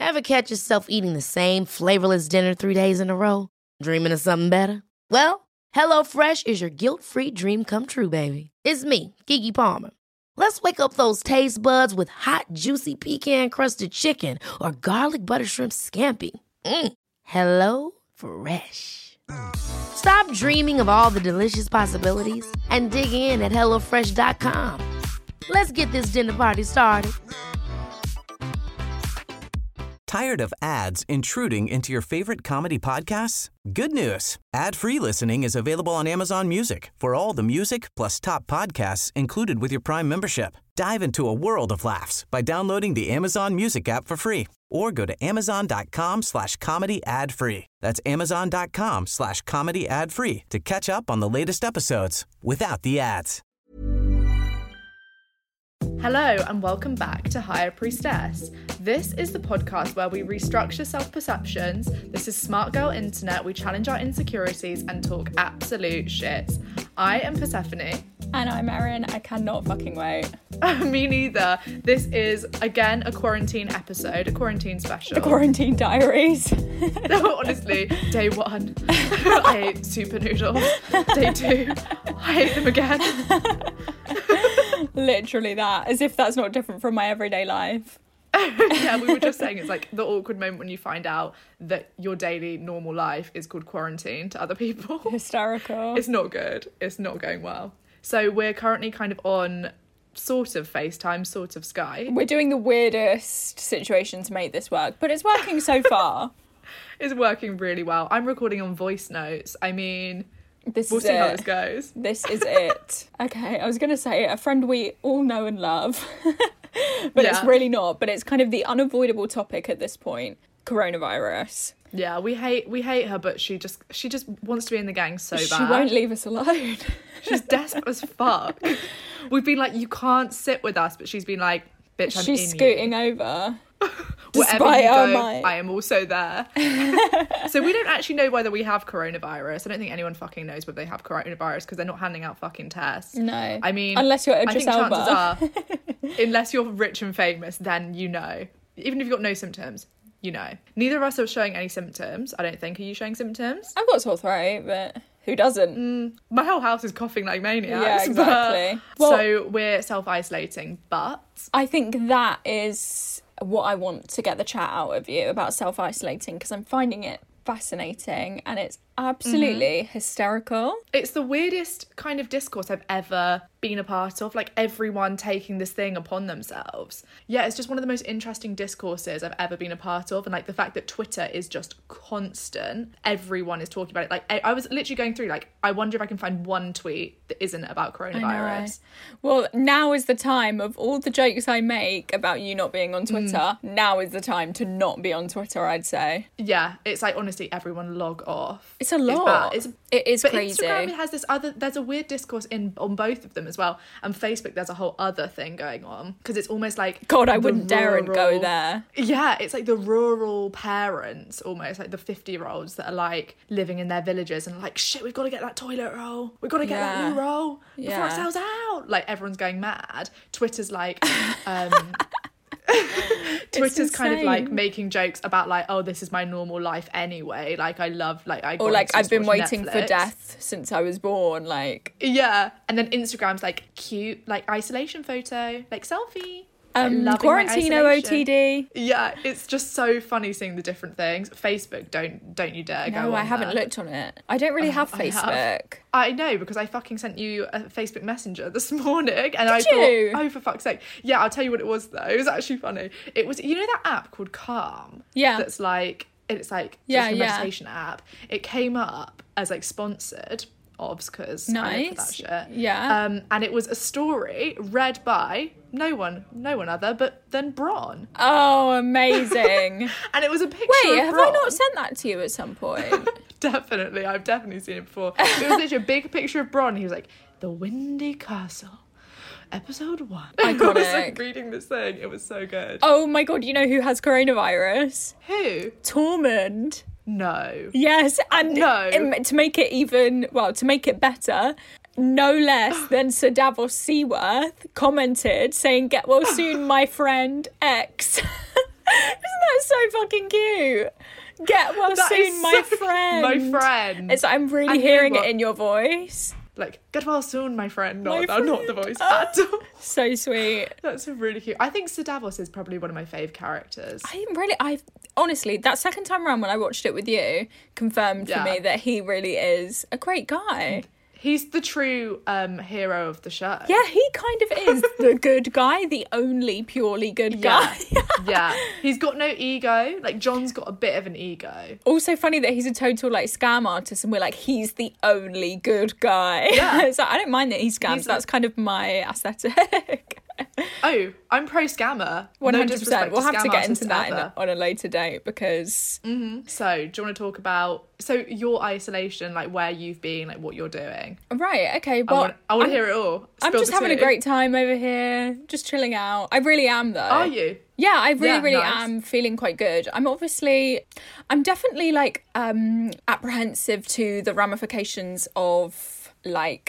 Ever catch yourself eating the same flavorless dinner 3 days in a row? Dreaming of something better? Well, HelloFresh is your guilt-free dream come true, baby. It's me, Keke Palmer. Let's wake up those taste buds with hot, juicy pecan-crusted chicken or garlic butter shrimp scampi. Hello Fresh. Stop dreaming of all the delicious possibilities and dig in at HelloFresh.com. Let's get this dinner party started. Tired of ads intruding into your favorite comedy podcasts? Good news. Ad-free listening is available on Amazon Music for all the music plus top podcasts included with your Prime membership. Dive into a world of laughs by downloading the Amazon Music app for free or go to amazon.com/comedy ad-free. That's amazon.com/comedy ad-free to catch up on the latest episodes without the ads. Hello and welcome back to Higher Priestess. This is the podcast where we restructure self-perceptions. This is Smart Girl Internet. We challenge our insecurities and talk absolute shit. I am Persephone. And I'm Erin. I cannot fucking wait. Me neither. This is, again, a quarantine episode, a quarantine special. The Quarantine Diaries. No, honestly, day 1, I ate super noodles. Day 2, I ate them again. Literally that, as if that's not different from my everyday life. Yeah, we were just saying it's like the awkward moment when you find out that your daily normal life is called quarantine to other people. Hysterical. It's not good. It's not going well. So we're currently kind of on sort of FaceTime, sort of Skype. We're doing the weirdest situation to make this work, but it's working so far. It's working really well. I'm recording on voice notes. I mean, we'll see how this goes. This is it. Okay, I was going to say a friend we all know and love, but yeah. It's really not. But it's kind of the unavoidable topic at this point, coronavirus. Yeah, we hate her, but she just wants to be in the gang so bad. She won't leave us alone. She's desperate as fuck. We've been like, you can't sit with us, but she's been like, bitch, I'm in you. She's scooting over. Wherever you go, I am also there. So we don't actually know whether we have coronavirus. I don't think anyone fucking knows whether they have coronavirus because they're not handing out fucking tests. No. I mean, unless you're I Idris think Elba. chances are, unless you're rich and famous, then you know. Even if you've got no symptoms, you know. Neither of us are showing any symptoms, I don't think. Are you showing symptoms? I've got sore throat, but who doesn't? My whole house is coughing like maniacs. Yeah, exactly. So we're self-isolating, but I think that is what I want to get the chat out of you about self-isolating, because I'm finding it fascinating and it's absolutely hysterical. It's the weirdest kind of discourse I've ever been a part of, like everyone taking this thing upon themselves. Yeah, it's just one of the most interesting discourses I've ever been a part of, and like the fact that Twitter is just constant. Everyone is talking about it. Like I was literally going through, like, I wonder if I can find one tweet that isn't about coronavirus. Well, now is the time of all the jokes I make about you not being on Twitter. Now is the time to not be on Twitter, I'd say. Yeah, it's like, honestly, everyone log off. It's a lot. It is but crazy. Instagram has this there's a weird discourse on both of them as well. And Facebook, there's a whole other thing going on. Because it's almost like... God, I wouldn't dare and go there. Yeah, it's like the rural parents, almost, like the 50-year-olds that are like living in their villages and like, shit, we've got to get that toilet roll. We've got to get that new roll before it sells out. Like, everyone's going mad. Twitter's like... Twitter's kind of like making jokes about like, oh, this is my normal life anyway. Like, I love, like, or like, I've been waiting for death since I was born. Like, yeah. And then Instagram's like cute, like isolation photo, like selfie. Quarantine OOTD. Yeah, it's just so funny seeing the different things. Facebook, don't you dare go on. No, I haven't looked on it. I don't really have Facebook. I know, because I fucking sent you a Facebook Messenger this morning, and Did you? Thought, oh, for fuck's sake. Yeah, I'll tell you what it was though. It was actually funny. It was, you know that app called Calm? Yeah. That's like, it's like just a meditation app. It came up as like sponsored obs, because I live for that shit. Yeah. And it was a story read by no one other but then Bron. Oh, amazing. And it was a picture Wait, of have Bron. I not sent that to you at some point? Definitely, I've definitely seen it before. It was literally a big picture of Bron. He was like, the Windy Castle, episode 1. Iconic. I was like reading this thing. It was so good. Oh my God, you know who has coronavirus? Who? Tormund. No. Yes, and No. To make it better, no less than Sir Davos Seaworth commented saying, "Get well soon, my friend X." that so fucking cute? Get well That soon, is my so- friend. My friend. It's I'm really And you hearing know it what? in your voice. Like, get well soon, my friend. My Not the friend. voice at all. So sweet. That's really cute. I think Sir Davos is probably one of my fave characters. I honestly, that second time around when I watched it with you, confirmed for Yeah. me that he really is a great guy. He's the true hero of the show. Yeah, he kind of is the good guy, the only purely good guy. Yeah. He's got no ego. Like, John's got a bit of an ego. Also funny that he's a total like scam artist and we're like, he's the only good guy. Yeah. So I don't mind that he scams. That's kind of my aesthetic. Oh, I'm pro scammer. 100%. We'll have to get into that. that on a later date because So, do you want to talk about your isolation, like where you've been, like what you're doing? right, okay, I well, want to hear it all. I'm Spill just the having a tea. great time over here, just chilling out. I really am though. Are you? Yeah, I really nice. am feeling quite good. I'm definitely like apprehensive to the ramifications of like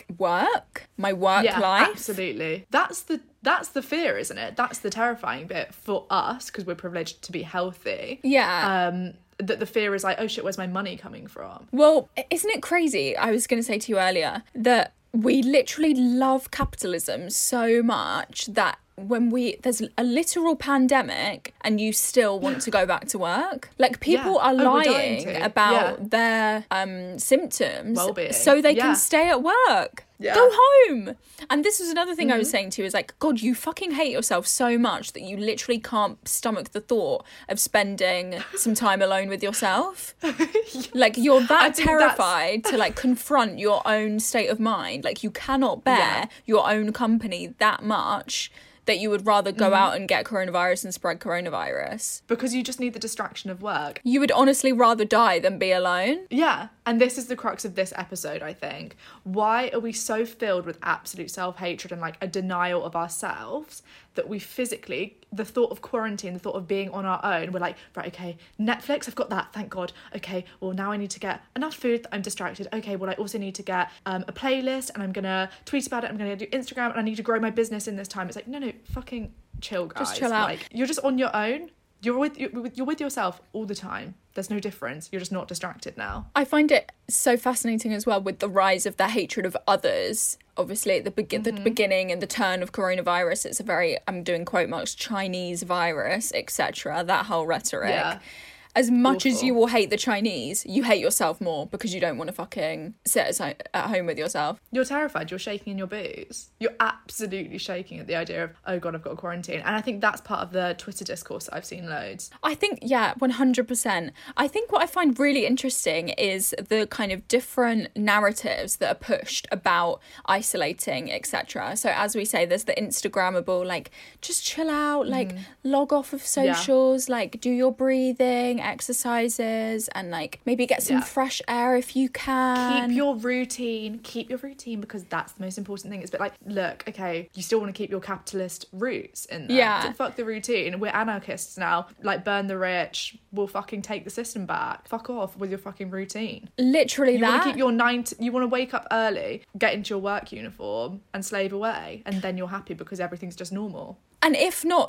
my work Yeah, life. absolutely. That's the fear, isn't it? That's the terrifying bit for us because we're privileged to be healthy. Yeah. That the fear is like, oh shit, where's my money coming from? Well, isn't it crazy? I was going to say to you earlier that we literally love capitalism so much that when there's a literal pandemic and you still want to go back to work, like people Yeah. are Oh, we're dying lying to. about their symptoms Well-being. so they Yeah. can stay at work. Yeah. Go home. And this was another thing I Mm-hmm. was saying to you is like, God, you fucking hate yourself so much that you literally can't stomach the thought of spending some time alone with yourself. Like you're I that think terrified to like confront your own state of mind. Like you cannot bear Yeah. your own company that much that you would rather Mm-hmm. go out and get coronavirus and spread coronavirus. Because you just need the distraction of work. You would honestly rather die than be alone. Yeah, and this is the crux of this episode, I think. Why are we so filled with absolute self-hatred and like a denial of ourselves that we physically, the thought of quarantine, the thought of being on our own, we're like, right, okay, Netflix, I've got that, thank God. Okay, well now I need to get enough food that I'm distracted. Okay, well I also need to get a playlist and I'm gonna tweet about it, I'm gonna do Instagram and I need to grow my business in this time. It's like, no, fucking chill, guys. Just chill out. Like, you're just on your own. You're with yourself all the time. There's no difference. You're just not distracted now. I find it so fascinating as well with the rise of the hatred of others. Obviously, at the beginning and the turn of coronavirus, it's a very, I'm doing quote marks, Chinese virus, etc. That whole rhetoric. Yeah. As much as Awful. you will hate the Chinese, you hate yourself more because you don't want to fucking sit at home with yourself. You're terrified. You're shaking in your boots. You're absolutely shaking at the idea of, oh God, I've got a quarantine. And I think that's part of the Twitter discourse that I've seen loads. I think, yeah, 100%. I think what I find really interesting is the kind of different narratives that are pushed about isolating, etc. So as we say, there's the Instagrammable, like, just chill out, like, log off of socials, like, do your breathing, exercises, and, like, maybe get some Yeah. fresh air if you can. Keep your routine because that's the most important thing. It's a bit like, look, okay, you still want to keep your capitalist roots in there. Yeah. So fuck the routine. We're anarchists now. Like, burn the rich. We'll fucking take the system back. Fuck off with your fucking routine. Literally You want that. to keep your you want to wake up early, get into your work uniform and slave away, and then you're happy because everything's just normal. And if not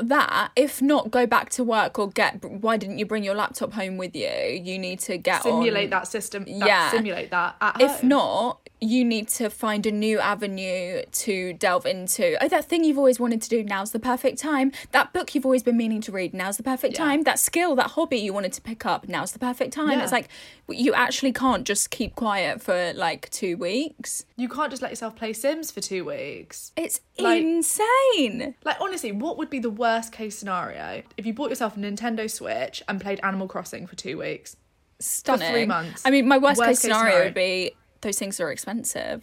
go back to work or why didn't you bring your laptop home with you? You need to get Simulate on. that system. Yeah. Simulate that at If home. not, you need to find a new avenue to delve into. Oh, that thing you've always wanted to do, now's the perfect time. That book you've always been meaning to read, now's the perfect Yeah. time. That skill, that hobby you wanted to pick up, now's the perfect time. Yeah. It's like, you actually can't just keep quiet for like 2 weeks. You can't just let yourself play Sims for 2 weeks. It's Like- insane. Like, honestly, what would be the worst case scenario if you bought yourself a Nintendo Switch and played Animal Crossing for 2 weeks? Stunning. 3 months. I mean, my worst case Worst case scenario scenario. would be those things are expensive.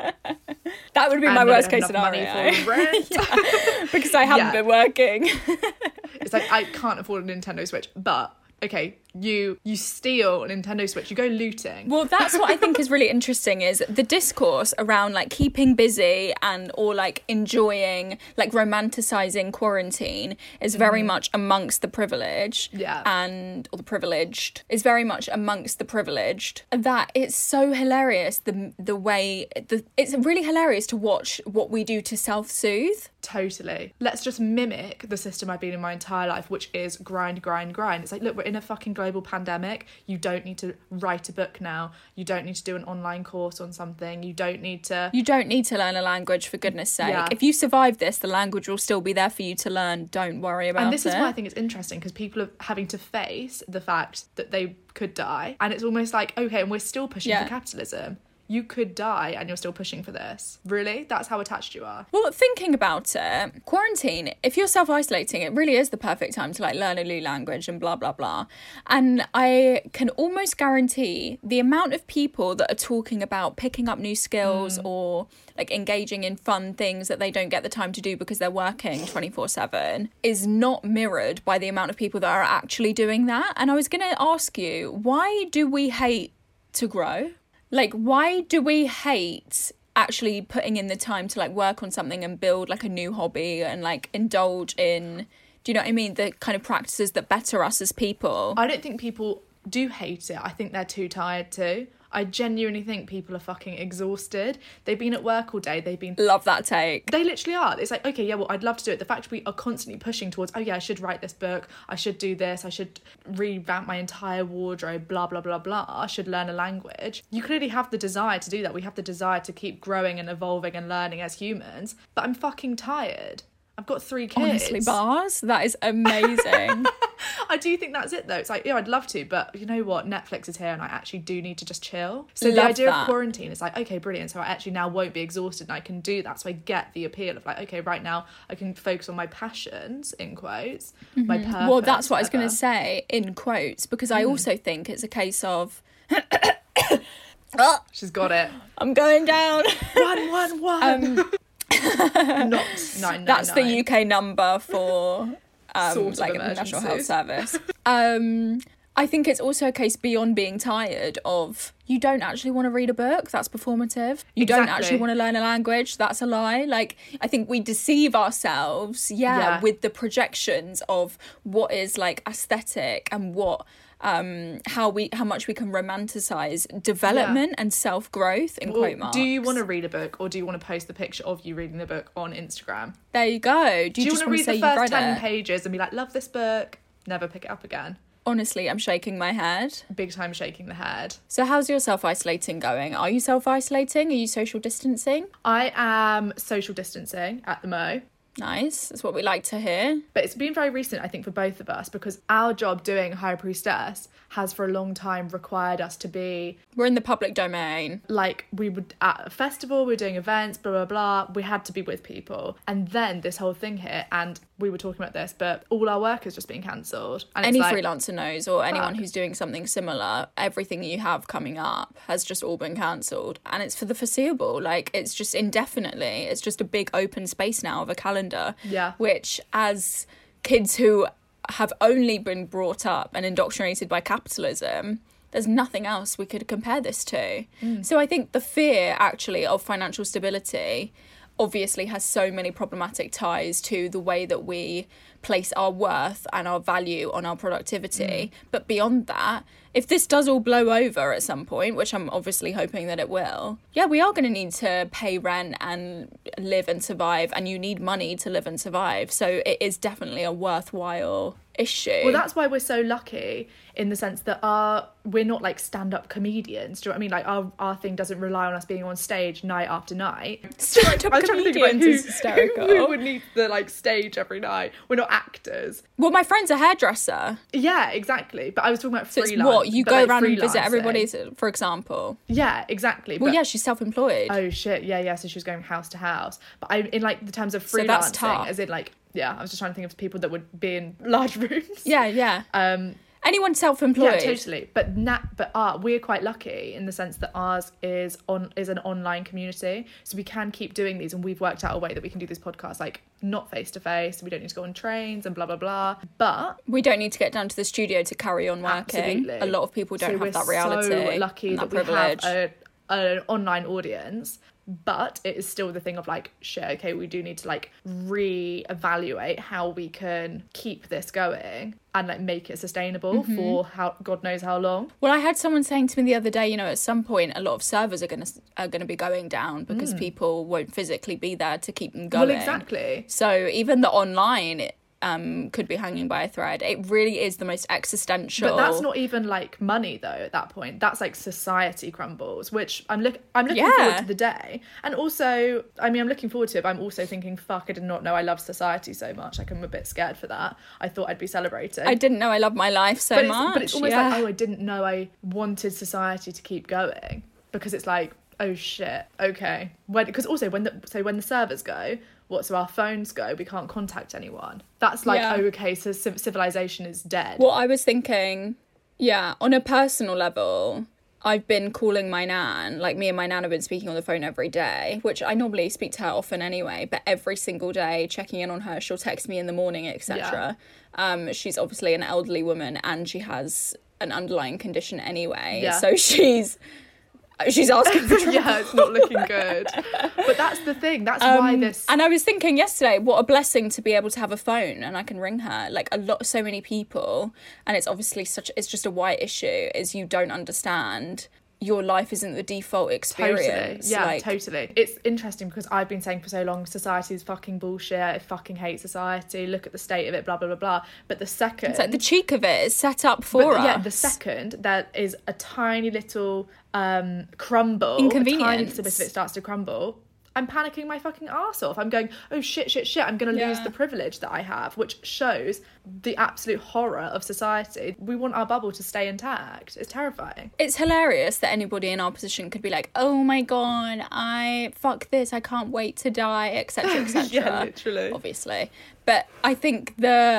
That would be And my I don't worst have case enough money scenario. for rent. Because I haven't Yeah. been working. It's like, I can't afford a Nintendo Switch, but okay, you steal a Nintendo Switch, you go looting. Well, that's what I think is really interesting is the discourse around like keeping busy or like enjoying, like romanticizing quarantine is very much amongst the privileged. Yeah. Or the privileged is very much amongst the privileged. That it's so hilarious it's really hilarious to watch what we do to self-soothe. Totally. Let's just mimic the system I've been in my entire life, which is grind. It's like, look, we're in a fucking global pandemic. You don't need to write a book now. You don't need to do an online course on something. You don't need to learn a language, for goodness sake. Yeah. If you survive this, the language will still be there for you to learn. Don't worry about it. And this is why I think it's interesting, because people are having to face the fact that they could die. And it's almost like, okay, and we're still pushing for capitalism. You could die and you're still pushing for this. Really? That's how attached you are. Well, thinking about it, quarantine, if you're self-isolating, it really is the perfect time to like learn a new language and blah, blah, blah. And I can almost guarantee the amount of people that are talking about picking up new skills or like engaging in fun things that they don't get the time to do because they're working 24/7 is not mirrored by the amount of people that are actually doing that. And I was going to ask you, why do we hate to grow? Like, why do we hate actually putting in the time to like work on something and build like a new hobby and like indulge in, do you know what I mean, the kind of practices that better us as people? I don't think people do hate it. I think they're too tired to. I genuinely think people are fucking exhausted. They've been at work all day. Love that take. They literally are. It's like, okay, yeah, well, I'd love to do it. The fact we are constantly pushing towards, oh yeah, I should write this book. I should do this. I should revamp my entire wardrobe, blah, blah, blah, blah. I should learn a language. You clearly have the desire to do that. We have the desire to keep growing and evolving and learning as humans. But I'm fucking tired. I've got 3 kids. Honestly, bars, that is amazing. I do think that's it though. It's like, yeah, I'd love to, but you know what? Netflix is here and I actually do need to just chill. So the idea of quarantine is like, okay, brilliant. So I actually now won't be exhausted and I can do that. So I get the appeal of like, okay, right now I can focus on my passions, in quotes, my purpose. Well, that's what I was going to say, in quotes, because I also think it's a case of... She's got it. I'm going down. 111. Not 999. That's the UK number for like a emergencies. National Health Service. I think it's also a case beyond being tired of, you don't actually want to read a book, that's performative. You don't actually want to learn a language, that's a lie. Like, I think we deceive ourselves, with the projections of what is like aesthetic and what how much we can romanticize development and self-growth in quote marks. Do you want to read a book, or do you want to post the picture of you reading the book on Instagram? There you go. Do you just want to read the first 10 pages and be like, love this book, never pick it up again? Honestly, I'm shaking my head. Big time shaking the head. So how's your self-isolating going? Are you self-isolating? Are you social distancing? I am social distancing at the Mo. Nice. That's what we like to hear. But it's been very recent, I think, for both of us, because our job doing High Priestess has for a long time required us to be... We're in the public domain. Like, we would, at a festival, we were doing events, blah, blah, blah. We had to be with people. And then this whole thing hit, and we were talking about this, but all our work has just been cancelled. Any freelancer knows, or anyone who's doing something similar, everything you have coming up has just all been cancelled. And it's for the foreseeable. Like, it's just indefinitely. It's just a big open space now of a calendar. Yeah. Which, as kids who have only been brought up and indoctrinated by capitalism, there's nothing else we could compare this to. So I think the fear actually of financial stability obviously has so many problematic ties to the way that we place our worth and our value on our productivity. But beyond that, if this does all blow over at some point, which I'm obviously hoping that it will, we are going to need to pay rent and live and survive, and you need money to live and survive. So it is definitely a worthwhile issue. Well, that's why we're so lucky in the sense that we're not like stand-up comedians. Do you know what I mean? Like our thing doesn't rely on us being on stage night after night. Stand-up comedians is hysterical. Who would need the like stage every night? We're not actors. Well, my friend's a hairdresser. Yeah, exactly. But I was talking about so freelance. It's what you go like around and visit everybody, for example. Yeah, exactly. Well, she's self-employed. Oh shit, yeah. So she was going house to house. But I, in like the terms of freelancing, so that's tough. as in like, I was just trying to think of people that would be in large rooms. Yeah. Anyone self-employed. Yeah, totally. But we're quite lucky in the sense that ours is an online community, so we can keep doing these, and we've worked out a way that we can do this podcast like not face to face. We don't need to go on trains and blah blah blah. But we don't need to get down to the studio to carry on working. Absolutely. A lot of people don't have that reality. So lucky that we have an online audience. but it is still the thing of like, shit, okay, we do need to like re-evaluate how we can keep this going and like make it sustainable for how God knows how long. Well, I had someone saying to me the other day, you know, at some point a lot of servers are gonna be going down because people won't physically be there to keep them going. Well, exactly. So even the online could be hanging by a thread. It really is the most existential. But that's not even like money though at that point. That's like society crumbles, which I'm looking forward to the day. And also, I mean, I'm looking forward to it, but I'm also thinking, fuck, I did not know I love society so much. Like, I'm a bit scared for that. I thought I'd be celebrating. I didn't know I loved my life so much. But it's almost like, oh, I didn't know I wanted society to keep going, because it's like, oh shit, okay. Because also when the servers go, so our phones go, we can't contact anyone. That's like, oh, okay, so civilization is dead. Well, I was thinking, on a personal level, I've been calling my nan, like me and my nan have been speaking on the phone every day, which I normally speak to her often anyway, but every single day, checking in on her, she'll text me in the morning, etc. She's obviously an elderly woman and she has an underlying condition anyway, so she's asking for trouble. Yeah, it's not looking good. But that's the thing. That's why this... And I was thinking yesterday, what a blessing to be able to have a phone and I can ring her. Like, so many people, and it's obviously it's just a white issue, is you don't understand your life isn't the default experience. Totally. Yeah, totally. It's interesting because I've been saying for so long, society is fucking bullshit. I fucking hate society. Look at the state of it, blah, blah, blah, blah. But the second... It's like the cheek of it is set up for us. Yeah, the second there is a tiny little crumble, inconvenience. A tiny little bit of it starts to crumble, I'm panicking my fucking arse off. I'm going, oh shit, I'm going to lose the privilege that I have, which shows the absolute horror of society. We want our bubble to stay intact. It's terrifying. It's hilarious that anybody in our position could be like, oh my God, fuck this, I can't wait to die, etc, etc. Yeah, literally. Obviously. But I think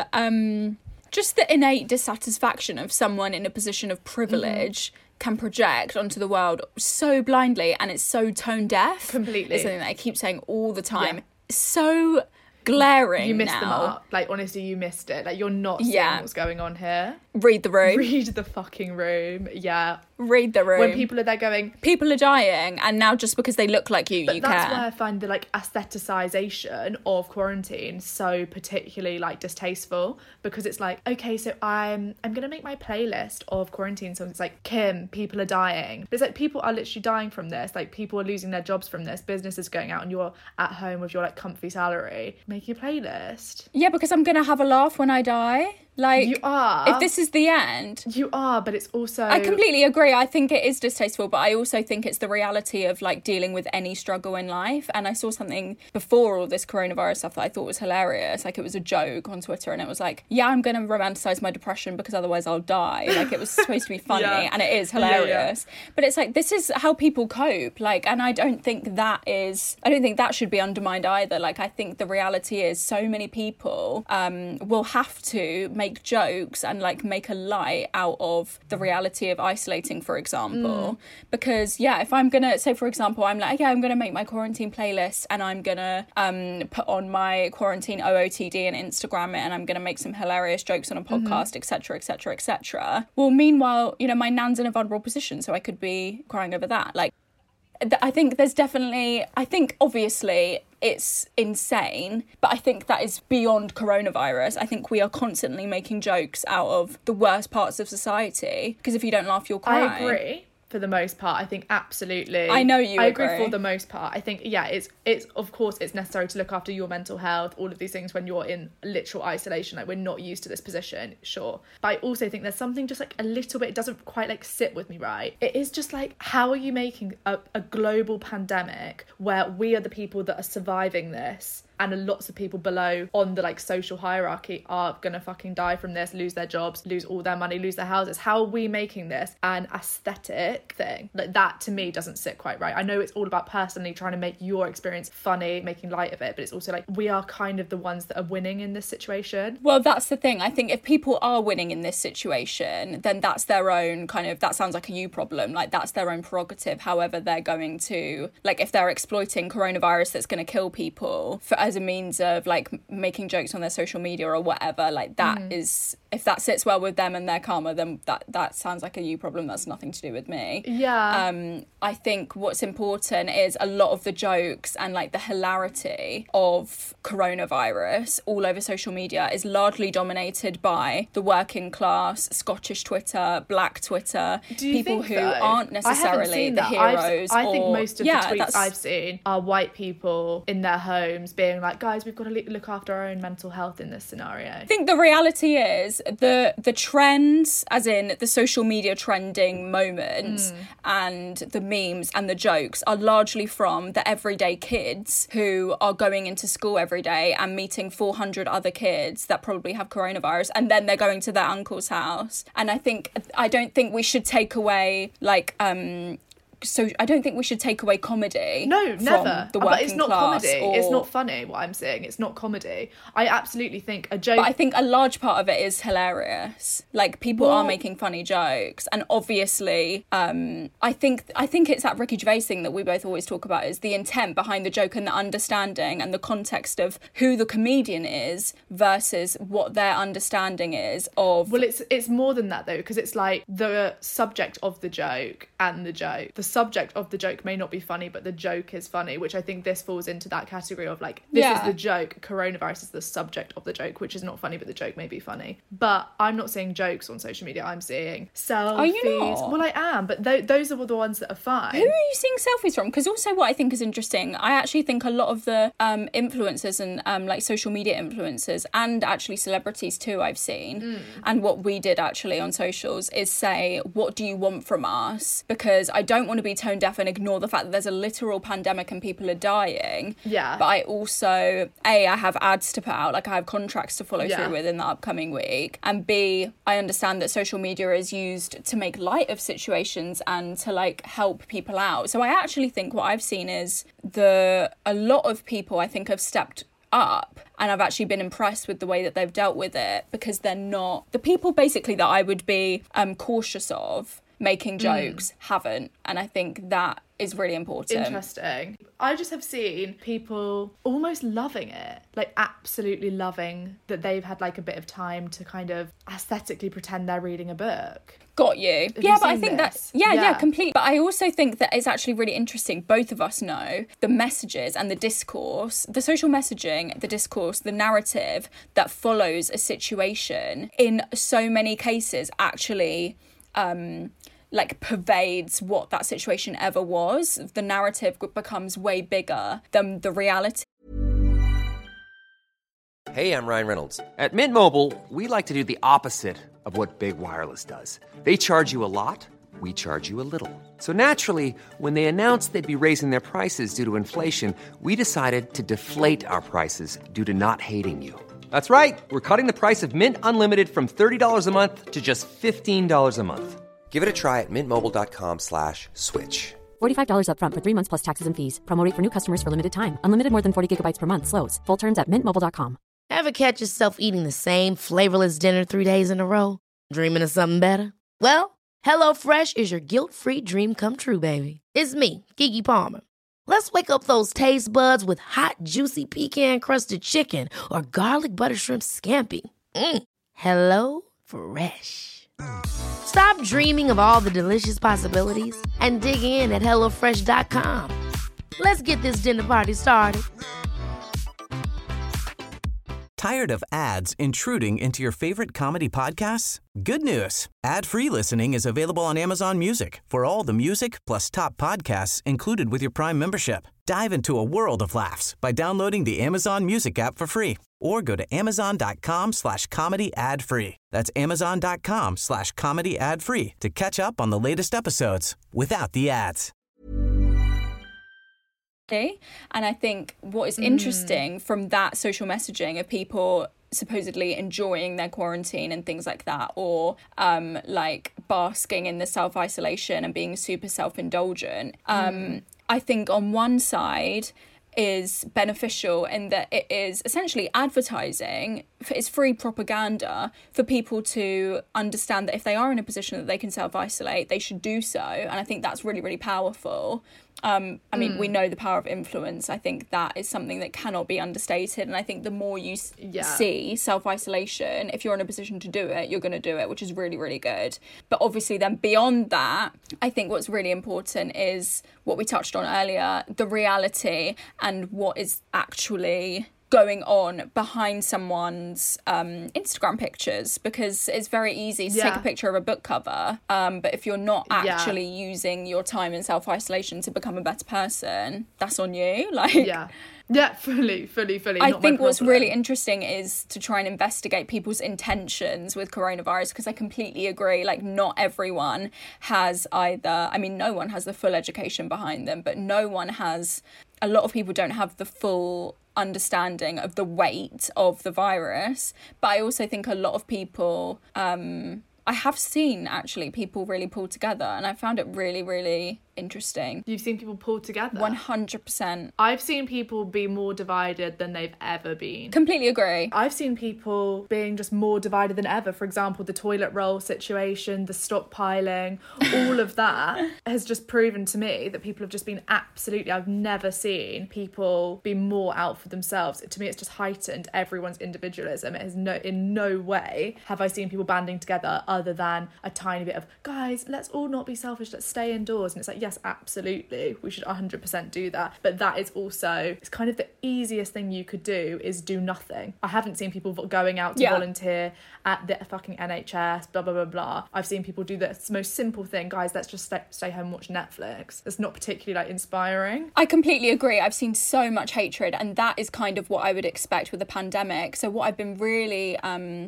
just the innate dissatisfaction of someone in a position of privilege can project onto the world so blindly, and it's so tone deaf. Completely. It's something that I keep saying all the time. Yeah. So glaring. You missed now. the mark. Like, honestly, you missed it. Like, you're not seeing what's going on here. Read the room. Read the fucking room. Yeah. Read the room. When people are there going... People are dying, and now just because they look like you care. That's why I find the, like, aestheticization of quarantine so particularly, like, distasteful, because it's like, okay, so I'm going to make my playlist of quarantine songs. It's like, Kim, people are dying. But it's like, people are literally dying from this. Like, people are losing their jobs from this. Businesses going out, and you're at home with your, like, comfy salary. Make a playlist. Yeah, because I'm going to have a laugh when I die. Like, you are. If this is the end. You are, but it's also... I completely agree. I think it is distasteful, but I also think it's the reality of, like, dealing with any struggle in life. And I saw something before all this coronavirus stuff that I thought was hilarious. Like, it was a joke on Twitter, and it was like, yeah, I'm going to romanticize my depression because otherwise I'll die. Like, it was supposed to be funny, and it is hilarious. Yeah. But it's like, this is how people cope. Like, and I don't think that should be undermined either. Like, I think the reality is so many people will have to make jokes and like make a light out of the reality of isolating, for example, because if I'm gonna say, for example, I'm like, I'm gonna make my quarantine playlist and I'm gonna put on my quarantine OOTD and Instagram it, and I'm gonna make some hilarious jokes on a podcast, etc, etc, etc. Well, meanwhile, you know, my nan's in a vulnerable position, so I could be crying over that. Like, I think obviously it's insane, but I think that is beyond coronavirus. I think we are constantly making jokes out of the worst parts of society, because if you don't laugh, you'll cry. I agree. For the most part, I think absolutely. I know you agree. I agree for the most part. I think, it's of course it's necessary to look after your mental health, all of these things when you're in literal isolation. Like, we're not used to this position, sure. But I also think there's something just like a little bit, it doesn't quite like sit with me, right? It is just like, how are you making a global pandemic where we are the people that are surviving this, and lots of people below on the like social hierarchy are gonna fucking die from this, lose their jobs, lose all their money, lose their houses? How are we making this an aesthetic thing? Like, that to me doesn't sit quite right. I know it's all about personally trying to make your experience funny, making light of it, but it's also like, we are kind of the ones that are winning in this situation. Well, that's the thing. I think if people are winning in this situation, then that's their own kind of, that sounds like a you problem. Like, that's their own prerogative. However, they're going to, like, if they're exploiting coronavirus that's going to kill people for as a means of like making jokes on their social media or whatever, like that is, if that sits well with them and their karma, then that sounds like a you problem. That's nothing to do with me. I think what's important is a lot of the jokes and like the hilarity of coronavirus all over social media is largely dominated by the working class, Scottish Twitter, black Twitter, people who aren't necessarily the heroes. I think most of the tweets I've seen are white people in their homes being like, guys, we've got to look after our own mental health in this scenario. I think the reality is the trends, as in the social media trending moments and the memes and the jokes, are largely from the everyday kids who are going into school every day and meeting 400 other kids that probably have coronavirus, and then they're going to their uncle's house. And I don't think we should take away like so I don't think we should take away comedy. No, never. The but it's not class comedy. It's not funny, what I'm saying. It's not comedy. I absolutely think a joke... But I think a large part of it is hilarious. Like, people are making funny jokes. And obviously, I think it's that Ricky Gervais thing that we both always talk about, is the intent behind the joke and the understanding and the context of who the comedian is versus what their understanding is of... Well, it's more than that, though, because it's like the subject of the joke and the joke. The subject of the joke may not be funny, but the joke is funny, which I think this falls into that category of like, this is the joke, coronavirus is the subject of the joke, which is not funny, but the joke may be funny. But I'm not seeing jokes on social media, I'm seeing selfies. Are you not? Well, I am, but those are the ones that are fine. Who are you seeing selfies from? Because also what I think is interesting, I actually think a lot of the influencers and like social media influencers and actually celebrities too, I've seen, and what we did actually on socials is say, what do you want from us? Because I don't want to be tone deaf and ignore the fact that there's a literal pandemic and people are dying. Yeah. But I also, A, I have ads to put out, like I have contracts to follow through with in the upcoming week. And B, I understand that social media is used to make light of situations and to like help people out. So I actually think what I've seen is a lot of people I think have stepped up, and I've actually been impressed with the way that they've dealt with it, because they're not the people basically that I would be cautious of making jokes haven't, and I think that is really important. Interesting. I just have seen people almost loving it, like absolutely loving that they've had like a bit of time to kind of aesthetically pretend they're reading a book. Got you. Have yeah, you but I seen think this? that, yeah, completely. But I also think that it's actually really interesting. Both of us know the messages and the discourse, the social messaging, the discourse, the narrative that follows a situation in so many cases actually like pervades what that situation ever was. The narrative becomes way bigger than the reality. Hey, I'm Ryan Reynolds. At Mint Mobile, we like to do the opposite of what Big Wireless does. They charge you a lot, we charge you a little. So naturally, when they announced they'd be raising their prices due to inflation, we decided to deflate our prices due to not hating you. That's right. We're cutting the price of Mint Unlimited from $30 a month to just $15 a month. Give it a try at mintmobile.com/switch. $45 up front for 3 months plus taxes and fees. Promo rate for new customers for limited time. Unlimited more than 40 gigabytes per month. Slows full terms at mintmobile.com. Ever catch yourself eating the same flavorless dinner 3 days in a row? Dreaming of something better? Well, HelloFresh is your guilt-free dream come true, baby. It's me, Keke Palmer. Let's wake up those taste buds with hot, juicy pecan-crusted chicken or garlic butter shrimp scampi. Hello Fresh. Stop dreaming of all the delicious possibilities and dig in at HelloFresh.com. Let's get this dinner party started. Tired of ads intruding into your favorite comedy podcasts? Good news. Ad-free listening is available on Amazon Music for all the music plus top podcasts included with your Prime membership. Dive into a world of laughs by downloading the Amazon Music app for free or go to amazon.com/comedy ad-free. That's amazon.com/comedy ad-free to catch up on the latest episodes without the ads. And I think what is interesting from that social messaging of people supposedly enjoying their quarantine and things like that, or like basking in the self-isolation and being super self-indulgent, I think on one side is beneficial in that it is essentially advertising, it's free propaganda for people to understand that if they are in a position that they can self-isolate, they should do so. And I think that's really, really powerful. I mean, we know the power of influence. I think that is something that cannot be understated. And I think the more you see self-isolation, if you're in a position to do it, you're going to do it, which is really, really good. But obviously then beyond that, I think what's really important is what we touched on earlier, the reality and what is actually going on behind someone's Instagram pictures, because it's very easy to take a picture of a book cover, but if you're not actually using your time in self-isolation to become a better person, that's on you. Fully. I think what's really interesting is to try and investigate people's intentions with coronavirus, because I completely agree, like, not everyone has either, I mean, no one has the full education behind them, but a lot of people don't have the full understanding of the weight of the virus. But I also think a lot of people, I have seen actually people really pull together, and I found it really, really interesting. You've seen people pull together? 100%. I've seen people be more divided than they've ever been. Completely agree. I've seen people being just more divided than ever. For example, the toilet roll situation, the stockpiling, all of that has just proven to me that people have just been I've never seen people be more out for themselves. To me, it's just heightened everyone's individualism. It has in no way have I seen people banding together other than a tiny bit of, guys, let's all not be selfish, let's stay indoors. And it's like, yes, absolutely, we should 100% do that. But that is also, it's kind of the easiest thing you could do is do nothing. I haven't seen people going out to volunteer at the fucking NHS, blah, blah, blah, blah. I've seen people do the most simple thing, guys, let's just stay home and watch Netflix. It's not particularly, like, inspiring. I completely agree. I've seen so much hatred, and that is kind of what I would expect with the pandemic. So what I've been really,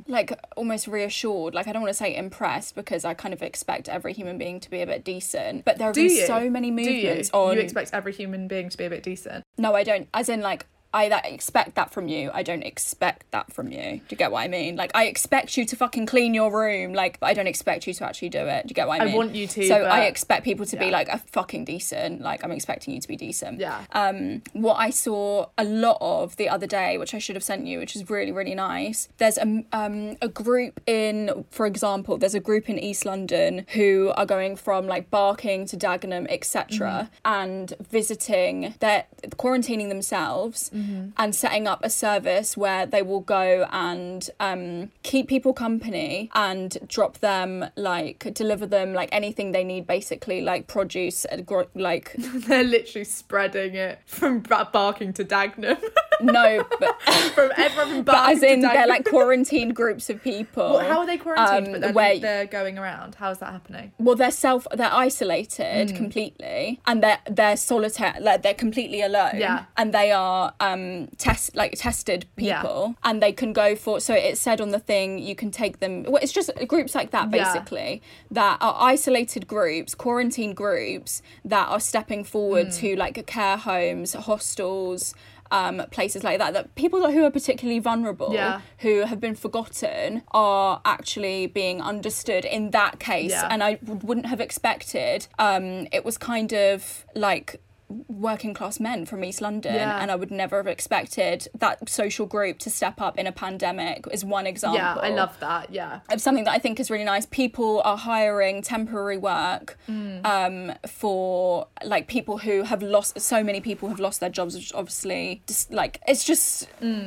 almost reassured, like, I don't want to say impressed, because I kind of expect every human being to be a bit decent, but there have been so many movements on... You expect every human being to be a bit decent? No, I don't. As in, like, I expect that from you. I don't expect that from you. Do you get what I mean? Like, I expect you to fucking clean your room, like, but I don't expect you to actually do it. Do you get what I mean? I want you to. So I expect people to be, like, a fucking decent. Like, I'm expecting you to be decent. Yeah. What I saw a lot of the other day, which I should have sent you, which is really, really nice. There's a group in, for example, there's a group in East London who are going from, like, Barking to Dagenham, etc., and visiting, they're quarantining themselves. And setting up a service where they will go and keep people company and drop them, like, deliver them, like, anything they need, basically, like produce, like... They're literally spreading it from Barking to Dagenham. No, but... from everyone from Barking to Dagenham. But as in, they're, like, quarantined groups of people. Well, how are they quarantined, but they're going around? How is that happening? Well, they're isolated completely, and they're solitary, like, they're completely alone. Yeah. And they are... tested people, and they can go for, so it said on the thing, you can take them, well, it's just groups like that, basically, that are isolated groups, quarantine groups, that are stepping forward to, like, care homes, hostels, places like that people who are particularly vulnerable, who have been forgotten, are actually being understood in that case. And I wouldn't have expected, it was kind of like working class men from East London, and I would never have expected that social group to step up in a pandemic, is one example. Yeah, I love that. Of something that I think is really nice. People are hiring temporary work for, like, people who have lost, so many people have lost their jobs, which obviously just, like, it's just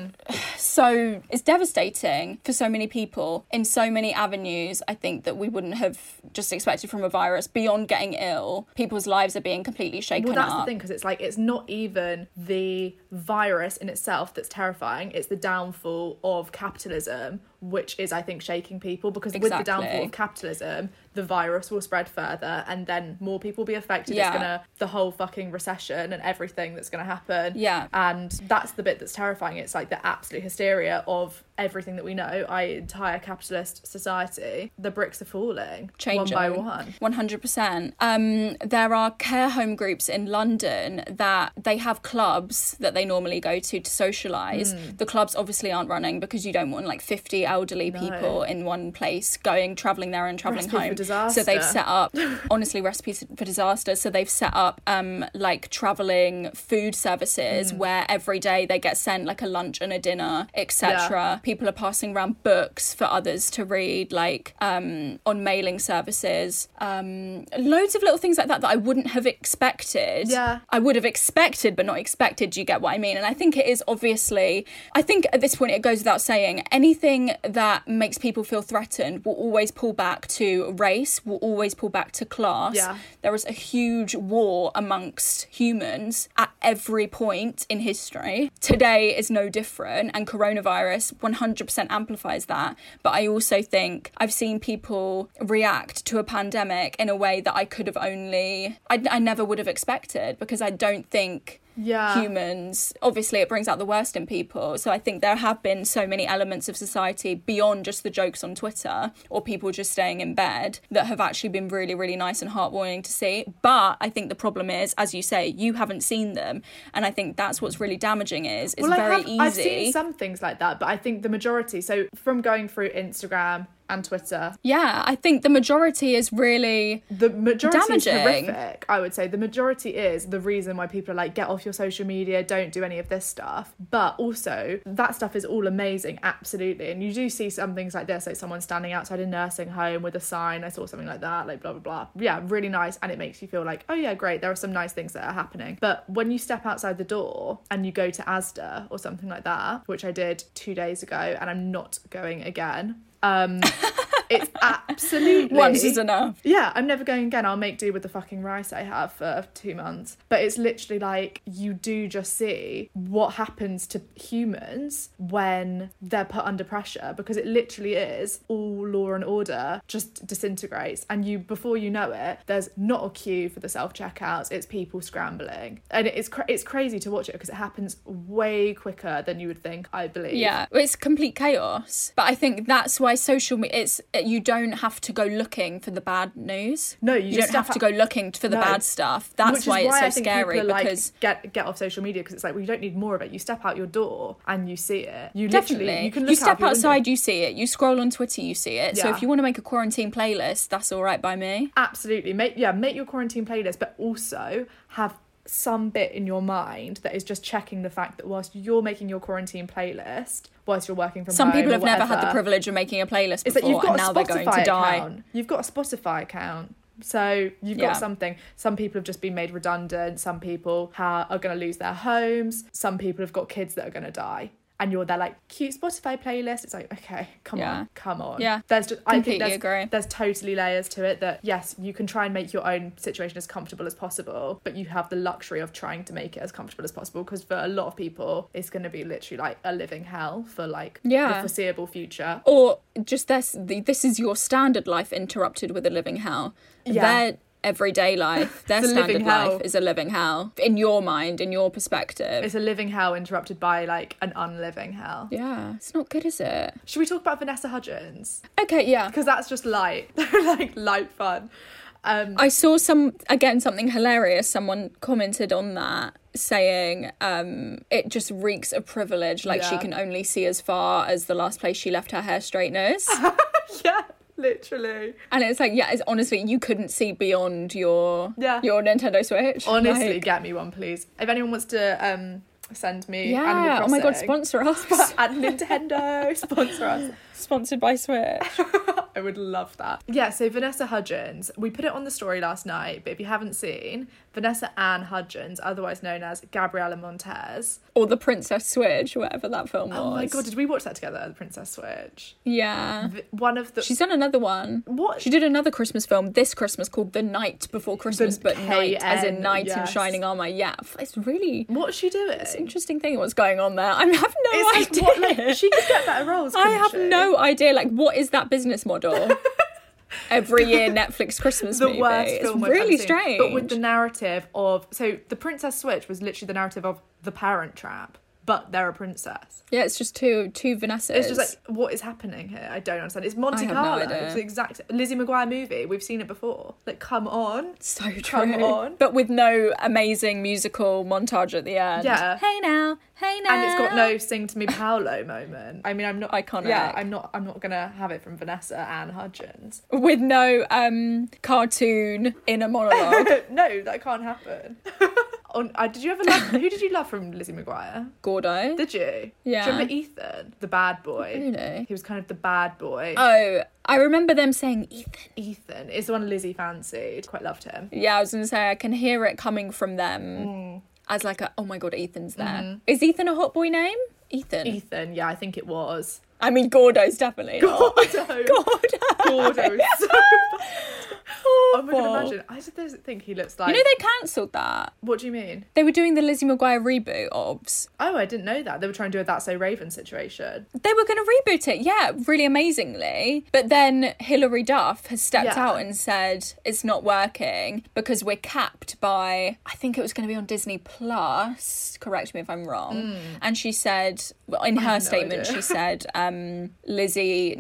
so, it's devastating for so many people in so many avenues. I think that we wouldn't have just expected from a virus. Beyond getting ill, people's lives are being completely shaken up. Well, that's the thing, because it's like, it's not even the virus in itself that's terrifying, it's the downfall of capitalism, which is, I think, shaking people, because with the downfall of capitalism, the virus will spread further, and then more people will be affected. It's gonna, the whole fucking recession and everything that's gonna happen. And that's the bit that's terrifying. It's like the absolute hysteria of everything that we know, entire capitalist society. The bricks are falling, changing one by one. 100%. There are care home groups in London that they have clubs that they normally go to socialise. The clubs obviously aren't running because you don't want, like, 50 elderly people in one place, travelling there and travelling Recipe home. for disaster. So they've set up, honestly, recipes for disaster. So they've set up like travelling food services where every day they get sent like a lunch and a dinner, etc. Yeah. People are passing around books for others to read, like on mailing services. Loads of little things like that I wouldn't have expected. Yeah. I would have expected, but not expected. Do you get what I mean? And I think it is obviously, I think at this point it goes without saying, anything that makes people feel threatened will always pull back to race, will always pull back to class. Yeah. There is a huge war amongst humans at every point in history. Today is no different, and coronavirus 100% amplifies that. But I also think I've seen people react to a pandemic in a way that I could have I never would have expected, because I don't think humans, obviously it brings out the worst in people. So I think there have been so many elements of society beyond just the jokes on Twitter or people just staying in bed that have actually been really, really nice and heartwarming to see. But I think the problem is, as you say, you haven't seen them. And I think that's what's really damaging is it's very easy. I've seen some things like that, but I think the majority, so from going through Instagram and Twitter. Yeah, I think the majority is really The majority damaging. is horrific, I would say. The majority is the reason why people are like, get off your social media, don't do any of this stuff. But also, that stuff is all amazing, absolutely. And you do see some things like this, like someone standing outside a nursing home with a sign. I saw something like that, like blah, blah, blah. Yeah, really nice. And it makes you feel like, oh yeah, great, there are some nice things that are happening. But when you step outside the door and you go to Asda or something like that, which I did 2 days ago, and I'm not going again, it's absolutely... Once is enough. Yeah, I'm never going again. I'll make do with the fucking rice I have for 2 months. But it's literally like, you do just see what happens to humans when they're put under pressure, because it literally is all law and order just disintegrates. And before you know it, there's not a queue for the self-checkouts. It's people scrambling. And it's crazy to watch it because it happens way quicker than you would think, I believe. Yeah, it's complete chaos. But I think that's why social media, you don't have to go looking for the bad news. No, you don't have to go looking for the bad stuff. That's why it's so scary, because get off social media, because it's like, well, you don't need more of it. You step out your door and you see it. You definitely literally, you can look you step out your outside, window. you see it. You scroll on Twitter, you see it. So Yeah. if you want to make a quarantine playlist, that's all right by me. Absolutely, make your quarantine playlist, but also have some bit in your mind that is just checking the fact that whilst you're making your quarantine playlist, whilst you're working from Some home, people or have never had the whatever, privilege of making a playlist it's that you've before, got and now a they're going Spotify to die. account. You've got a Spotify account. So you've got something. Some people have just been made redundant. Some people are going to lose their homes. Some people have got kids that are going to die. And you're there like, cute Spotify playlist. It's like, okay, come on. Yeah, I think agree. There's totally layers to it that, yes, you can try and make your own situation as comfortable as possible, but you have the luxury of trying to make it as comfortable as possible, because for a lot of people, it's going to be literally like a living hell for like the foreseeable future. Or just this is your standard life interrupted with a living hell. Their everyday life, their standard life is a living hell. In your mind, in your perspective. It's a living hell interrupted by like an unliving hell. Yeah, it's not good, is it? Should we talk about Vanessa Hudgens? Okay, yeah. Because that's just light. like light fun. I saw something hilarious. Someone commented on that saying it just reeks of privilege, like she can only see as far as the last place she left her hair straighteners. Yeah, literally. And it's like, it's honestly, you couldn't see beyond your Nintendo Switch. Honestly, get me one, please. If anyone wants to send me Animal Crossing. Oh my god, sponsor us. And Nintendo, sponsor us. Sponsored by Switch. I would love that. Yeah, so Vanessa Hudgens, we put it on the story last night, but if you haven't seen, Vanessa Anne Hudgens, otherwise known as Gabriella Montez. Or The Princess Switch, whatever that film was. Oh my god, did we watch that together, The Princess Switch? Yeah. She's done another one. What? She did another Christmas film this Christmas called The Night Before Christmas, but night as in knight in shining armour. Yeah, it's really... What's she doing? It's an interesting thing what's going on there. I have no idea. Like, she could get better roles, I have no idea. Like, what is that business model? Every year Netflix Christmas movie. Worst film it's really I've seen. strange. But with the narrative of... So The Princess Switch was literally the narrative of The Parent Trap. but they're a princess. Yeah, it's just two Vanessas. It's just like, what is happening here? I don't understand. It's Monte I have no Carlo. idea. It's the exact Lizzie McGuire movie. We've seen it before. Like, come on. So true. Come on. But with no amazing musical montage at the end. Yeah. Hey now. And it's got no "Sing to Me, Paolo" moment. I mean, I'm not Iconic. Yeah, I'm not gonna have it from Vanessa Anne Hudgens. With no cartoon inner monologue. No, that can't happen. Did you ever love? Who did you love from Lizzie McGuire? Gordo. Did you? Yeah. Do you remember Ethan, the bad boy? Really? He was kind of the bad boy. Oh, I remember them saying Ethan. Ethan is the one Lizzie fancied. Quite loved him. Yeah, I was going to say, I can hear it coming from them as like oh my God, Ethan's there. Is Ethan a hot boy name? Ethan, yeah, I think it was. I mean, Gordo's definitely not. Gordo is so bad. Oh my God, imagine. I just don't think he looks like... You know they cancelled that. What do you mean? They were doing the Lizzie McGuire reboot of... Oh, I didn't know that. They were trying to do a That's So Raven situation. They were going to reboot it, yeah, really amazingly. But then Hilary Duff has stepped out and said it's not working because we're capped by... I think it was going to be on Disney Plus. Correct me if I'm wrong. And she said... In her statement, she said Lizzie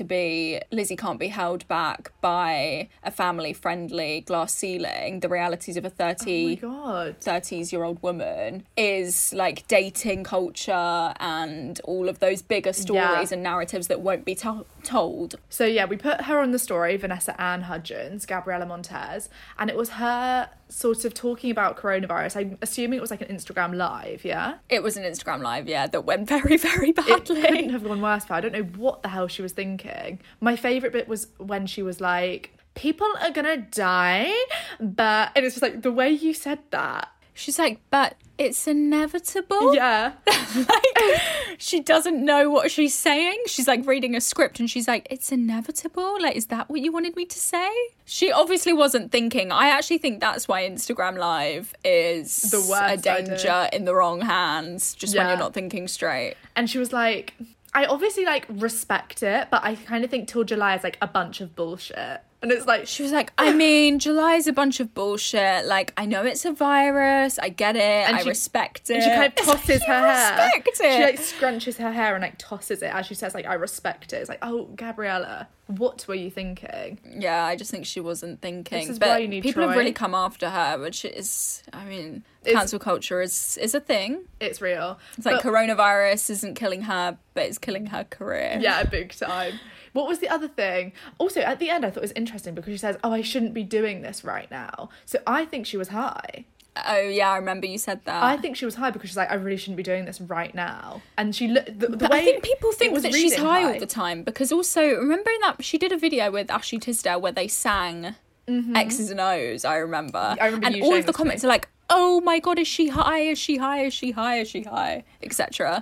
can't be held back by a family-friendly glass ceiling. The realities of a 30s-year-old woman is like dating culture and all of those bigger stories and narratives that won't be told. So yeah, we put her on the story, Vanessa Anne Hudgens, Gabriella Montez, and it was her sort of talking about coronavirus. I'm assuming it was like an Instagram live, yeah? It was an Instagram live, yeah, that went very, very badly. It couldn't have gone worse, but I don't know what the hell she was thinking. My favourite bit was when she was like, people are gonna die, but... And it's just like, the way you said that. She's like, but it's inevitable. Yeah. Like, she doesn't know what she's saying. She's like reading a script and she's like, it's inevitable? Like, is that what you wanted me to say? She obviously wasn't thinking. I actually think that's why Instagram Live is the worst a danger in the wrong hands, just when you're not thinking straight. And she was like, I obviously like respect it, but I kind of think Till July is like a bunch of bullshit. And it's like... She was like, I mean, July is a bunch of bullshit. Like, I know it's a virus. I get it. And I respect it. And she kind of tosses her hair. Respect it. She like scrunches her hair and like tosses it as she says like, I respect it. It's like, oh, Gabriella, what were you thinking? Yeah, I just think she wasn't thinking. This is but why you need people Troy. have really come after her, which is, I mean, cancel culture is a thing. It's real. It's like coronavirus isn't killing her, but it's killing her career. Yeah, big time. What was the other thing? Also, at the end, I thought it was interesting because she says, oh, I shouldn't be doing this right now. So I think she was high. Oh, yeah, I remember you said that. I think she was high because she's like, I really shouldn't be doing this right now. And she looked... The way I think people think that she's high all the time because also, remember that she did a video with Ashley Tisdale where they sang X's and O's, I remember. And all of the comments are like, oh my God, is she high? Is she high? Is she high? Is she high? Etc.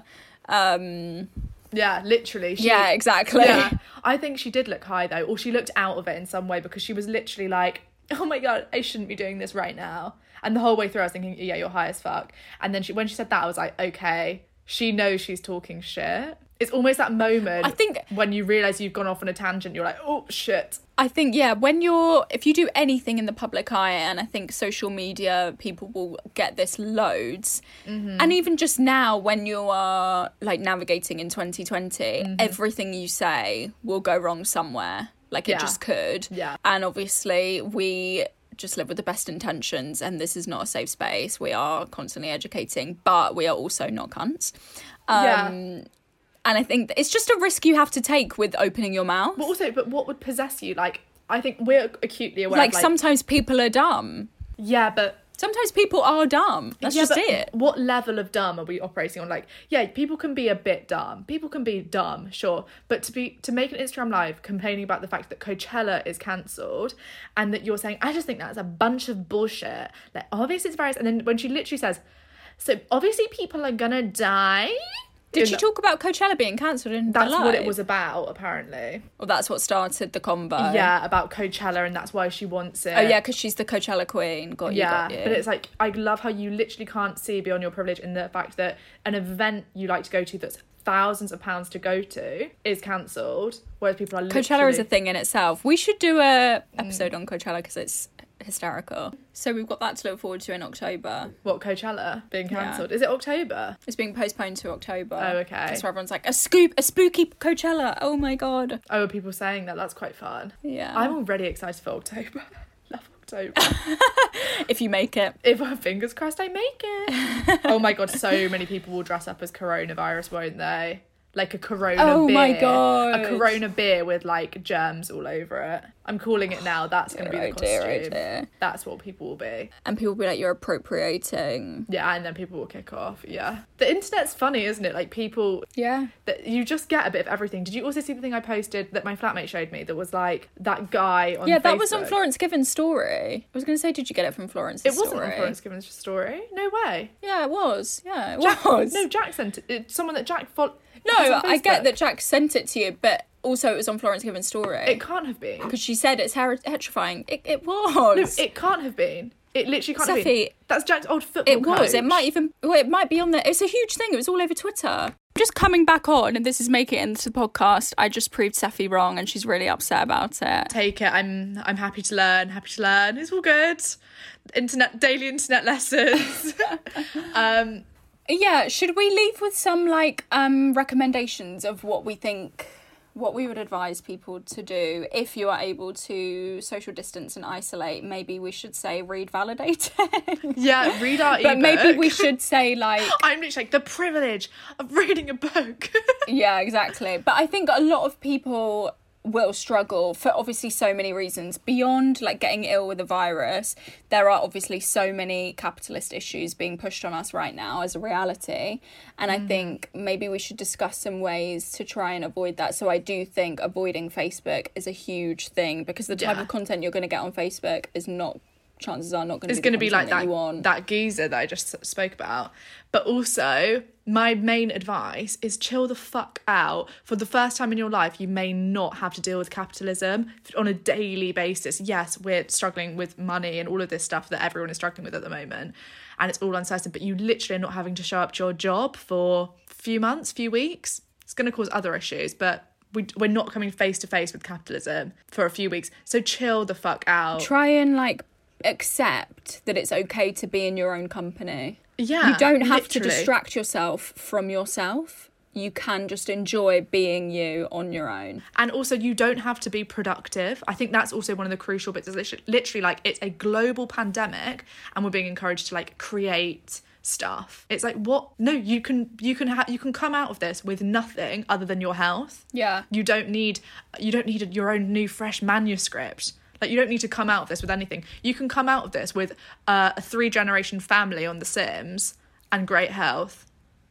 Yeah, literally. Yeah, exactly. Yeah. I think she did look high though, or she looked out of it in some way because she was literally like, oh my God, I shouldn't be doing this right now. And the whole way through I was thinking, yeah, you're high as fuck. And then when she said that, I was like, okay, she knows she's talking shit. It's almost that moment, I think, when you realise you've gone off on a tangent, you're like, oh, shit. I think, yeah, if you do anything in the public eye, and I think social media, people will get this loads. And even just now, when you are, like, navigating in 2020, everything you say will go wrong somewhere. Like, it just could. Yeah. And obviously, we just live with the best intentions, and this is not a safe space. We are constantly educating, but we are also not cunts. And I think it's just a risk you have to take with opening your mouth. But what would possess you? Like, I think we're acutely aware of, sometimes people are dumb. Yeah, but... Sometimes people are dumb. That's just it. What level of dumb are we operating on? Like, yeah, people can be a bit dumb. People can be dumb, sure. But to make an Instagram Live complaining about the fact that Coachella is cancelled and that you're saying, I just think that's a bunch of bullshit. Like, obviously it's virus. And then when she literally says, so obviously people are gonna die... Did she talk about Coachella being cancelled in That's July? what it was about, apparently. Well, that's what started the combo. Yeah, about Coachella, and that's why she wants it. Oh, yeah, because she's the Coachella queen. Got you. But it's like, I love how you literally can't see beyond your privilege in the fact that an event you like to go to that's thousands of pounds to go to is cancelled, whereas people are literally... Coachella is a thing in itself. We should do a episode on Coachella because it's hysterical. So we've got that to look forward to in October. What, Coachella being cancelled? Is it October? It's being postponed to October. Oh, okay. That's why everyone's like, a spooky Coachella. Oh my God. Oh, are people saying that? That's quite fun. Yeah. I'm already excited for October. Love October. If you make it. If our fingers crossed I make it. Oh my God, so many people will dress up as coronavirus, won't they? Like a Corona beer. Oh my God. A Corona beer with like germs all over it. I'm calling it now. That's going to be the costume. Oh dear. That's what people will be. And people will be like, you're appropriating. Yeah, and then people will kick off. Yeah. The internet's funny, isn't it? Like people... Yeah. That you just get a bit of everything. Did you also see the thing I posted that my flatmate showed me that was like that guy on Yeah, that Facebook? was on Florence Given's story. I was going to say, did you get it from Florence's story? It wasn't on Florence Given's story. No way. Yeah, it was. Yeah, it was. No, Jack sent it. It's someone that Jack followed. No, I get that Jack sent it to you, but also it was on Florence Given's story. It can't have been. Because she said it's hetrifying. It was. No, it can't have been. It literally can't have Seffi, been. That's Jack's old football It was. coach. It might be on there. It's a huge thing. It was all over Twitter. Just coming back on, and this is making it into the podcast, I just proved Seffi wrong, and she's really upset about it. Take it. I'm happy to learn. Happy to learn. It's all good. Daily internet lessons. Yeah, should we leave with some recommendations of what we would advise people to do if you are able to social distance and isolate? Maybe we should say read validating. Yeah, read our ebook. But maybe we should say I'm literally like the privilege of reading a book. Yeah, exactly. But I think a lot of people will struggle for obviously so many reasons beyond getting ill with a virus. There are obviously so many capitalist issues being pushed on us right now as a reality, and I think maybe we should discuss some ways to try and avoid that. So I do think avoiding Facebook is a huge thing, because the type of content you're going to get on Facebook is not, chances are not going to be, it's going to be like that geezer that I just spoke about. But also, my main advice is chill the fuck out. For the first time in your life, you may not have to deal with capitalism on a daily basis. Yes, we're struggling with money and all of this stuff that everyone is struggling with at the moment, and it's all uncertain, but you literally are not having to show up to your job for a few months, few weeks. It's going to cause other issues, but we're not coming face to face with capitalism for a few weeks. So chill the fuck out. Try and accept that it's okay to be in your own company. Yeah, you don't have to literally distract yourself from yourself. You can just enjoy being you on your own. And also, you don't have to be productive. I think that's also one of the crucial bits. Is literally it's a global pandemic, and we're being encouraged to create stuff. It's what? No, you can come out of this with nothing other than your health. Yeah. You don't need your own new fresh manuscript. You don't need to come out of this with anything. You can come out of this with a 3-generation family on The Sims and great health.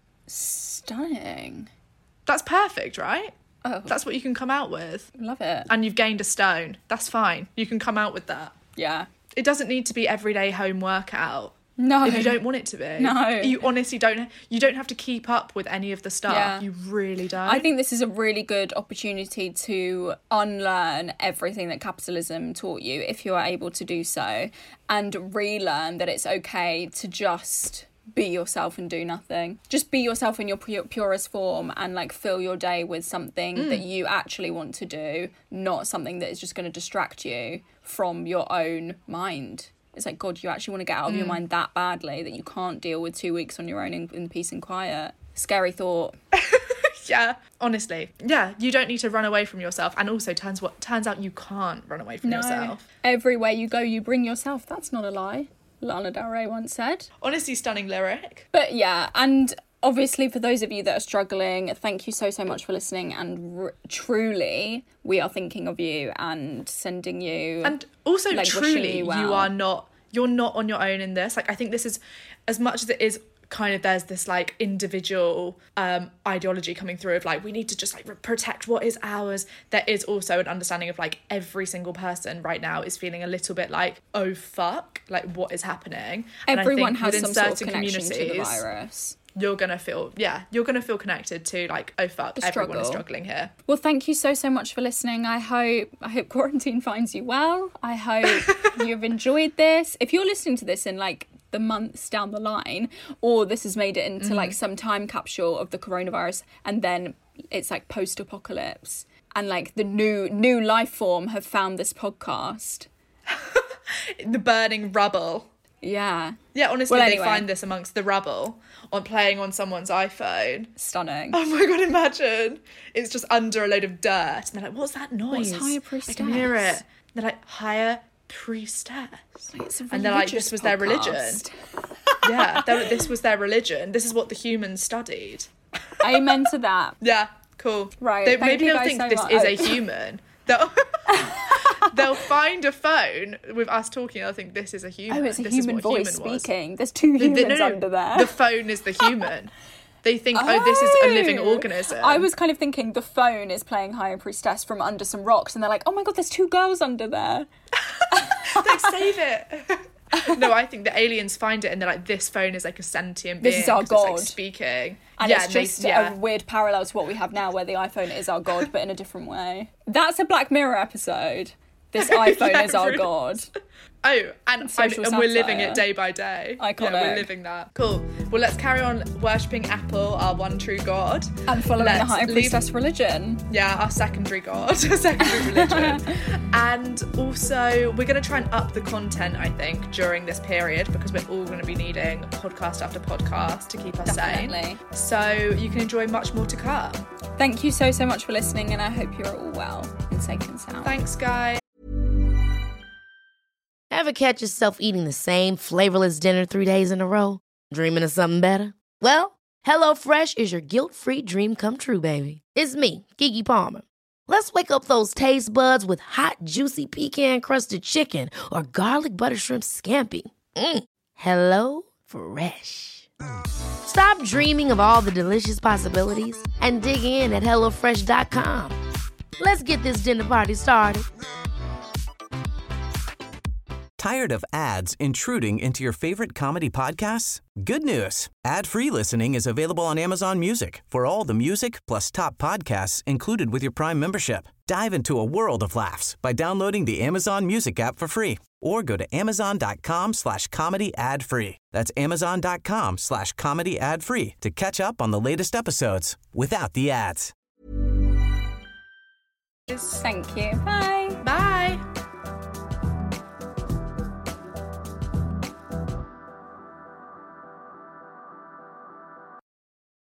Stunning. That's perfect, right? Oh. That's what you can come out with. Love it. And you've gained a stone. That's fine. You can come out with that. Yeah. It doesn't need to be everyday home workout. No. If you don't want it to be. No. You honestly don't. You don't have to keep up with any of the stuff. Yeah. You really don't. I think this is a really good opportunity to unlearn everything that capitalism taught you, if you are able to do so, and relearn that it's okay to just be yourself and do nothing. Just be yourself in your purest form, and fill your day with something that you actually want to do, not something that is just going to distract you from your own mind. It's God, you actually want to get out of your mind that badly that you can't deal with 2 weeks on your own in peace and quiet. Scary thought. Yeah, honestly. Yeah, you don't need to run away from yourself. And also, turns out you can't run away from yourself. Everywhere you go, you bring yourself. That's not a lie, Lana Del Rey once said. Honestly, stunning lyric. But yeah, and obviously for those of you that are struggling, thank you so much for listening, and truly we are thinking of you and sending you, and also truly you well. you're not on your own in this. I think this is, as much as it is kind of, there's this individual ideology coming through of we need to just protect what is ours. There is also an understanding of every single person right now is feeling a little bit oh fuck, what is happening. Everyone and I think has some sort of connection to the virus. You're gonna feel connected to oh fuck, everyone is struggling here. Well, thank you so much for listening. I hope quarantine finds you well. I hope you've enjoyed this. If you're listening to this in the months down the line, or this has made it into some time capsule of the coronavirus, and then it's post-apocalypse, and the new life form have found this podcast. The burning rubble. Yeah. Yeah, honestly, Well, they anyway. find this amongst the rubble on playing on someone's iPhone. Stunning. Oh my god, imagine. It's just under a load of dirt. And they're like, what's that noise? What's Higher Priestess? I can hear it. And they're like, Higher Priestess. It's a And they're like, religious this was their religion. podcast. Yeah, this was their religion. This is what the humans studied. Amen to that. Yeah, cool. Right, They, thank maybe you they'll guys think so this much. is a human. They'll find a phone with us talking. They'll think this is a human. Oh, it's a This is human what voice human was. speaking. There's two humans under there. The phone is the human. They think, this is a living organism. I was kind of thinking the phone is playing Higher Priestess from under some rocks, and they're like, oh my god, there's two girls under there. like, save it. No, I think the aliens find it and they're like, this phone is like a sentient being. This is our 'cause it's, god. like, speaking. And yeah, it's just yeah. a weird parallel to what we have now, where the iPhone is our god, but in a different way. That's a Black Mirror episode. This iPhone Yeah, is our really. god. Oh, and Social we're living satire. it day by day. Iconic. Yeah, we're living that. Cool. Well, let's carry on worshipping Apple, our one true god. And following the Let's Higher leave- Priestess religion. Yeah, our secondary god, our secondary religion. And also, we're going to try and up the content, I think, during this period, because we're all going to be needing podcast after podcast to keep us Definitely. sane. So you can enjoy much more to come. Thank you so much for listening, and I hope you're all well and safe and sound. Thanks, guys. Ever catch yourself eating the same flavorless dinner 3 days in a row? Dreaming of something better? Well, HelloFresh is your guilt-free dream come true, baby. It's me, Keke Palmer. Let's wake up those taste buds with hot, juicy pecan-crusted chicken or garlic butter shrimp scampi. Hello Fresh. Stop dreaming of all the delicious possibilities and dig in at HelloFresh.com. Let's get this dinner party started. Tired of ads intruding into your favorite comedy podcasts? Good news. Ad-free listening is available on Amazon Music for all the music plus top podcasts included with your Prime membership. Dive into a world of laughs by downloading the Amazon Music app for free or go to amazon.com/comedy ad-free. That's amazon.com/comedy ad-free to catch up on the latest episodes without the ads. Thank you. Bye. Bye.